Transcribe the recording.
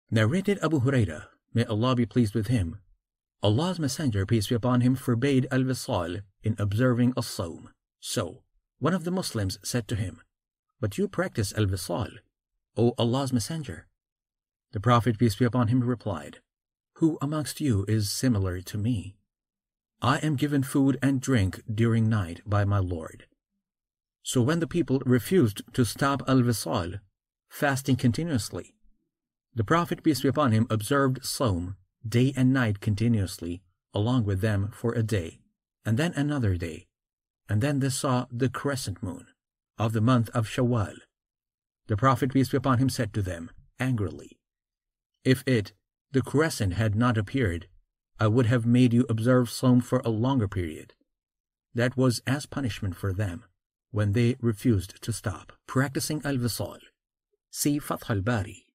Narrated Abu Huraira, may Allah be pleased with him, Allah's Messenger, peace be upon him, forbade al-wisal in observing as-sawm. So, one of the Muslims said to him, "But you practice al-wisal, O Allah's Messenger." The Prophet, peace be upon him, replied, "Who amongst you is similar to me? I am given food and drink during night by my Lord." So when the people refused to stop al-wisal, fasting continuously, the Prophet, peace be upon him, observed Sawm day and night continuously along with them for a day, and then another day, and then they saw the crescent moon of the month of Shawwal. The Prophet, peace be upon him, said to them angrily, "If the crescent, had not appeared, I would have made you observe Sawm for a longer period." That was as punishment for them when they refused to stop practicing al-wisal. See Fath al-Bari,